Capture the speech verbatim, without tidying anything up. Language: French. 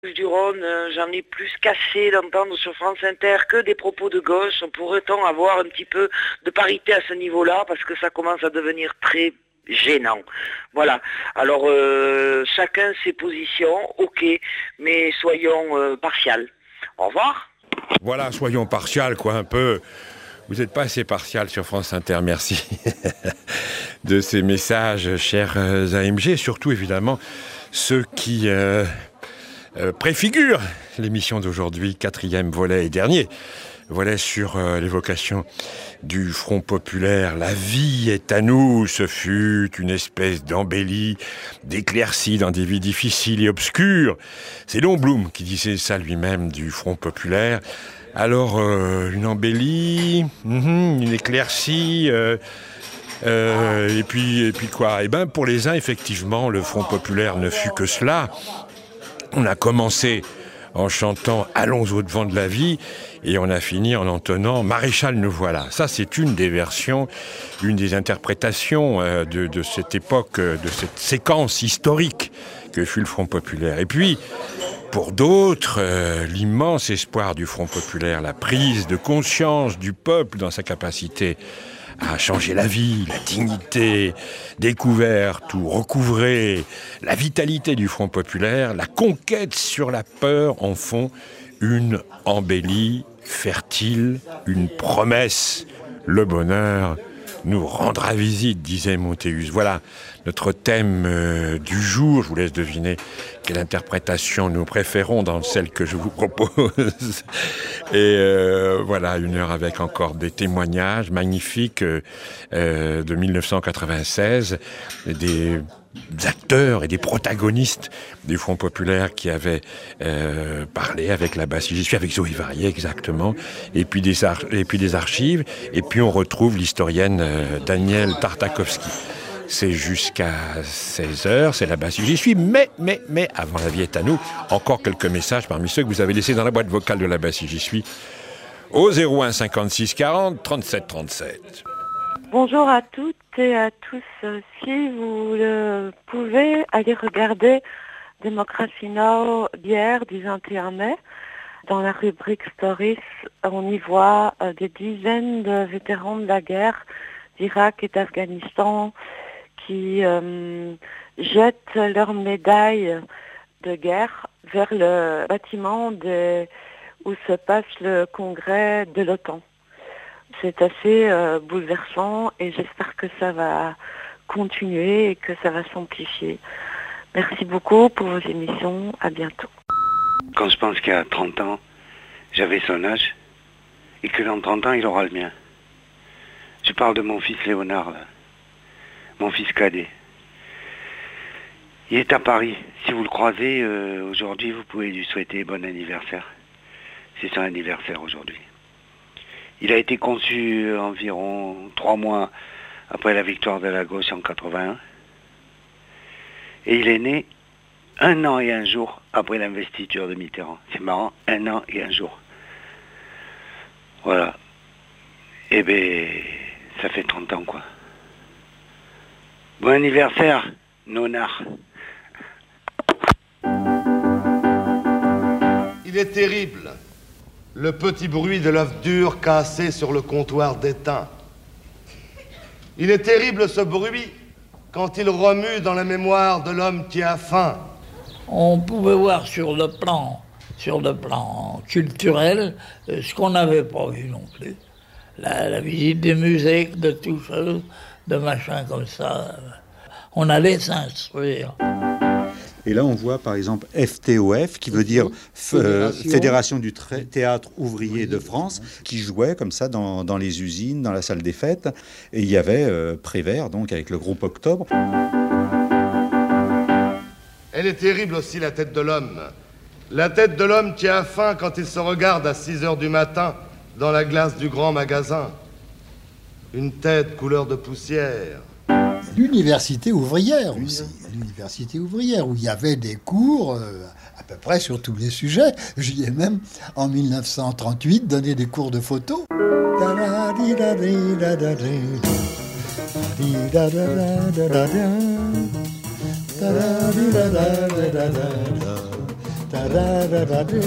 Du Rhône, euh, j'en ai plus cassé d'entendre sur France Inter que des propos de gauche. Pourrait-on avoir un petit peu de parité à ce niveau-là, parce que ça commence à devenir très gênant. Voilà. Alors, euh, chacun ses positions, ok, mais soyons euh, partials. Au revoir. Voilà, soyons partials, quoi, un peu. Vous n'êtes pas assez partial sur France Inter, merci de ces messages, chers A M G, surtout évidemment ceux qui... Euh Euh, préfigure l'émission d'aujourd'hui, quatrième volet et dernier volet sur euh, l'évocation du Front populaire. La vie est à nous, ce fut une espèce d'embellie, d'éclaircie dans des vies difficiles et obscures. C'est Léon Blum qui disait ça lui-même du Front populaire. Alors, euh, une embellie, mm-hmm, une éclaircie... Euh, euh, et puis, et puis quoi ? Eh ben, pour les uns, effectivement, le Front populaire ne fut que cela. On a commencé en chantant « Allons au devant de la vie » et on a fini en entonnant « Maréchal, nous voilà ». Ça, c'est une des versions, une des interprétations euh, de, de cette époque, de cette séquence historique que fut le Front populaire. Et puis, pour d'autres, euh, l'immense espoir du Front populaire, la prise de conscience du peuple dans sa capacité à changer la vie, la dignité, découverte ou recouvrer, la vitalité du Front populaire, la conquête sur la peur en font une embellie fertile, une promesse. Le bonheur nous rendra visite, disait Montéus. Voilà notre thème euh, du jour. Je vous laisse deviner quelle interprétation nous préférons dans celle que je vous propose. Et euh, voilà, une heure avec encore des témoignages magnifiques euh, euh, de mille neuf cent quatre-vingt-seize, des acteurs et des protagonistes du Front populaire qui avaient euh, parlé avec la basse. J'y suis avec Zoé Varier, exactement, et puis des, ar- et puis des archives, et puis on retrouve l'historienne euh, Danielle Tartakovsky. C'est jusqu'à seize heures, c'est la basse. J'y suis, mais, mais, mais, avant la vie est à nous, encore quelques messages parmi ceux que vous avez laissés dans la boîte vocale de la basse. J'y suis au zéro un cinquante-six quarante trente-sept trente-sept. Bonjour à toutes et à tous. Si vous le pouvez, aller regarder Democracy Now! D'hier, du vingt et un mai. Dans la rubrique Stories, on y voit euh, des dizaines de vétérans de la guerre d'Irak et d'Afghanistan qui euh, jettent leurs médailles de guerre vers le bâtiment de, où se passe le congrès de l'OTAN. C'est assez euh, bouleversant et j'espère que ça va continuer et que ça va s'amplifier. Merci beaucoup pour vos émissions. À bientôt. Quand je pense qu'il y a trente ans, j'avais son âge et que dans trente ans, il aura le mien. Je parle de mon fils Léonard, là. Mon fils cadet. Il est à Paris. Si vous le croisez euh, aujourd'hui, vous pouvez lui souhaiter bon anniversaire. C'est son anniversaire aujourd'hui. Il a été conçu environ trois mois après la victoire de la gauche en quatre-vingt-un. Et il est né un an et un jour après l'investiture de Mitterrand. C'est marrant, un an et un jour. Voilà. Eh bien, ça fait trente ans, quoi. Bon anniversaire, Nonard. Il est terrible, le petit bruit de l'œuf dur cassé sur le comptoir d'étain. Il est terrible ce bruit quand il remue dans la mémoire de l'homme qui a faim. On pouvait voir sur le plan, sur le plan culturel, ce qu'on n'avait pas vu non plus. La, la visite des musées, de tout choses, de machins comme ça. On allait s'instruire. Et là, on voit par exemple F T O F, qui veut dire Fédération, euh, Fédération du Tra- Théâtre Ouvrier de France, qui jouait comme ça dans, dans les usines, dans la salle des fêtes. Et il y avait euh, Prévert, donc avec le groupe Octobre. Elle est terrible aussi, la tête de l'homme. La tête de l'homme qui a faim quand il se regarde à six heures du matin dans la glace du grand magasin. Une tête couleur de poussière. L'université ouvrière aussi, l'université ouvrière où il y avait des cours euh, à peu près sur tous les sujets. J'y ai même, en mille neuf cent trente-huit, donné des cours de photo. tararararé.